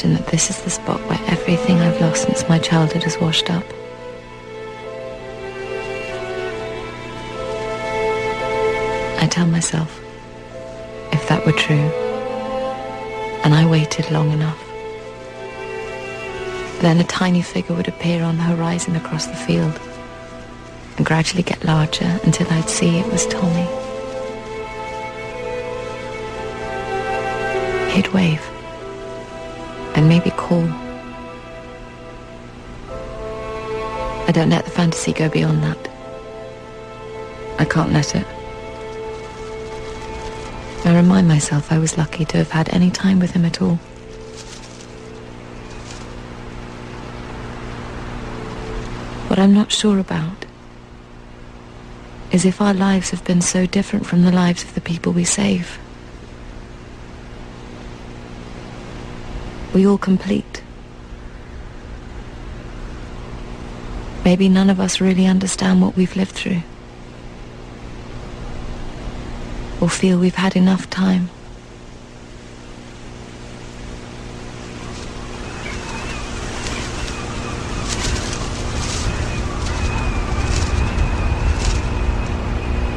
imagine that this is the spot where everything I've lost since my childhood is washed up. I tell myself, if that were true, and I waited long enough, then a tiny figure would appear on the horizon across the field and gradually get larger until I'd see it was Tommy. He'd wave and maybe call. I don't let the fantasy go beyond that. I can't let it. I remind myself I was lucky to have had any time with him at all. What I'm not sure about is if our lives have been so different from the lives of the people we save. We all complete. Maybe none of us really understand what we've lived through, or feel we've had enough time.